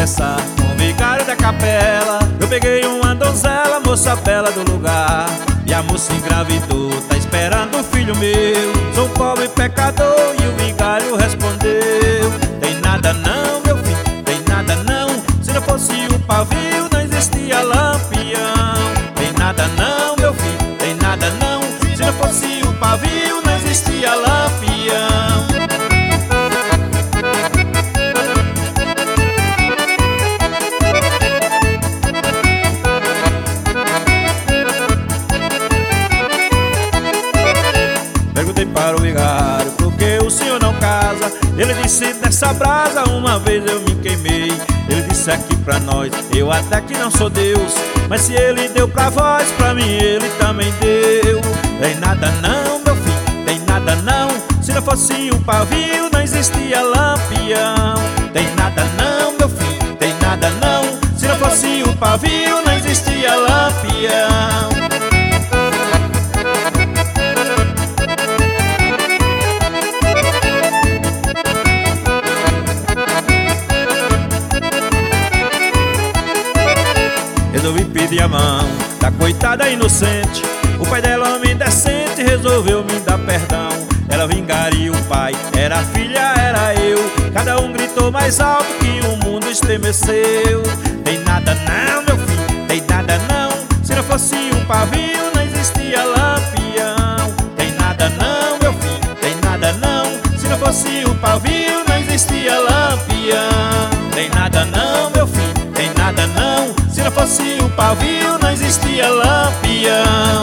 conversar com o vigário da capela. Eu peguei uma donzela, moça bela do lugar, e a moça engravidou, tá esperando um filho meu. Sou pobre pecador e o vigário respondeu: tem nada não, meu filho, tem nada não. Se não fosse o pavio, não existia lampião. Tem nada não, meu filho, tem nada não. Se não fosse o pavio, não existia lampião. Perguntei para o vigário: por que o senhor não casa? Ele disse: nessa brasa uma vez eu me queimei. Ele disse aqui pra nós: eu até que não sou Deus, mas se ele deu pra vós, pra mim ele também deu. Tem nada não, meu filho, tem nada não. Se não fosse o pavio, não existia lampião. Tem nada não, meu filho, tem nada não. Se não fosse o pavio, não existia lampião. Resolvi pedir a mão da coitada inocente. O pai dela, homem decente, resolveu me dar perdão. Ela vingaria o pai, era a filha, era eu. Cada um gritou mais alto que o mundo estremeceu. Tem nada não, meu filho, tem nada não. Se não fosse o pavio, não existia lampião. Tem nada não, meu filho, tem nada não. Se não fosse o pavio, não existia lampião. Tem nada não, meu filho, tem nada não. Se não fosse o pavio, não existia lampião.